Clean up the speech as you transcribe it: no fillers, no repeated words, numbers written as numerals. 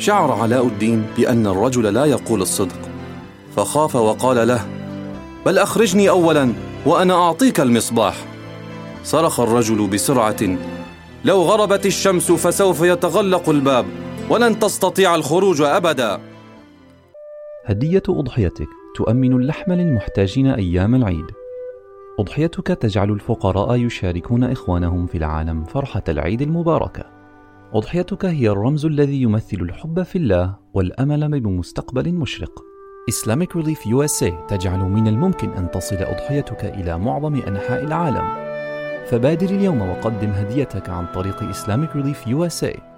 شعر علاء الدين بأن الرجل لا يقول الصدق، فخاف وقال له: بل أخرجني أولا وأنا أعطيك المصباح. صرخ الرجل بسرعة: لو غربت الشمس فسوف يتغلق الباب ولن تستطيع الخروج أبدا. هدية أضحيتك تؤمن اللحم للمحتاجين أيام العيد. أضحيتك تجعل الفقراء يشاركون إخوانهم في العالم فرحة العيد المباركة. أضحيتك هي الرمز الذي يمثل الحب في الله والأمل بمستقبل مشرق. Islamic Relief USA تجعل من الممكن أن تصل أضحيتك إلى معظم أنحاء العالم. فبادر اليوم وقدم هديتك عن طريق Islamic Relief USA